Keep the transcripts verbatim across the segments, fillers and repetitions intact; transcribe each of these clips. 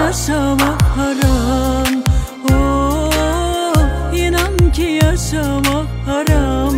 yaşamak haram. Oh, inan ki yaşamak haram.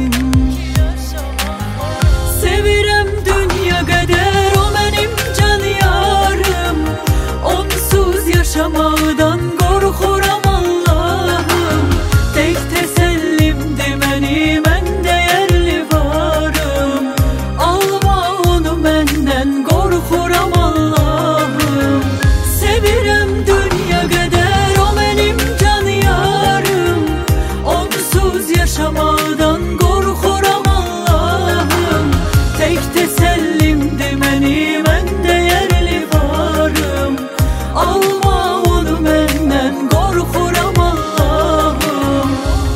Sevirem dünya kadar o benim can yarım. Onsuz yaşamaqdan qorxuram Allah'ım. Tek tesellimdi məni, mən dəyərli varım. Alma onu məndən, qorxuram Allah'ım. Sevirem dünya kadar o benim can yarım. Onsuz yaşamaqdan qorxuram Allah'ım. Tek tesellimdi məni, mən dəyərli varım. Alma onu məndən, qorxuram Allah'ım.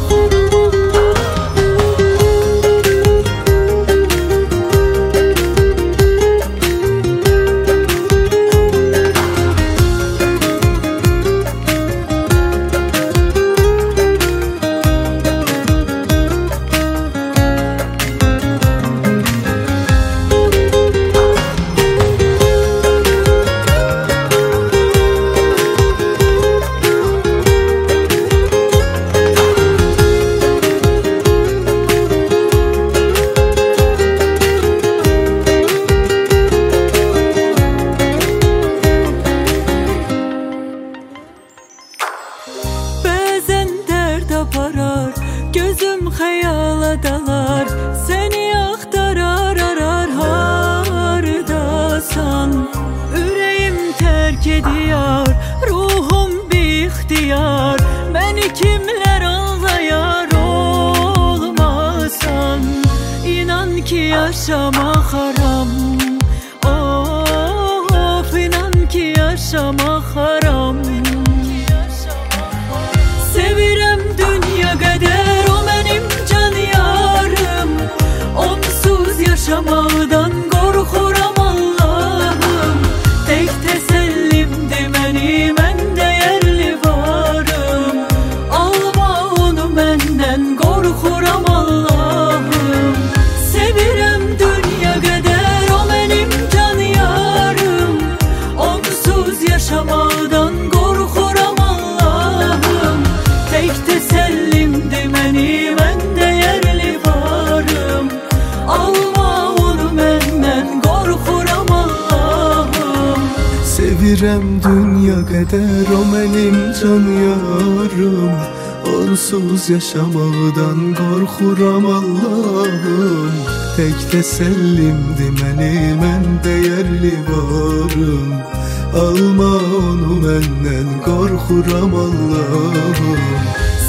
Bəzən dərd aparar, gözüm xəyala dalar. Səni axtarar, arar hardasan. Ürəyim tərk ediyar, ruhum bixtiyar. Məni kimlər anlayar olmasan. İnan ki yaşamaq haram. Of, inan ki yaşamaq haram. Sevirem dünya kadar o benim can yarım. Onsuz yaşamaqdan qorxuram Allah'ım. Tek tesellimdi məni, mən dəyərli varım. Alma onu məndən, qorxuram Allah'ım. Sevirem dünya kadar o benim can yarım. Onsuz yaşamaqdan qorxuram Allah'ım. Tek tesellimdi məni, mən dəyərli varım. Alma onu məndən, qorxuram Allah'ım. Sevirem dünya kadar o benim can yarım. Onsuz yaşamaqdan qorxuram Allah'ım. Tek tesellimdi məni, mən dəyərli varım. Alma onu məndən, qorxuram Allah'ım.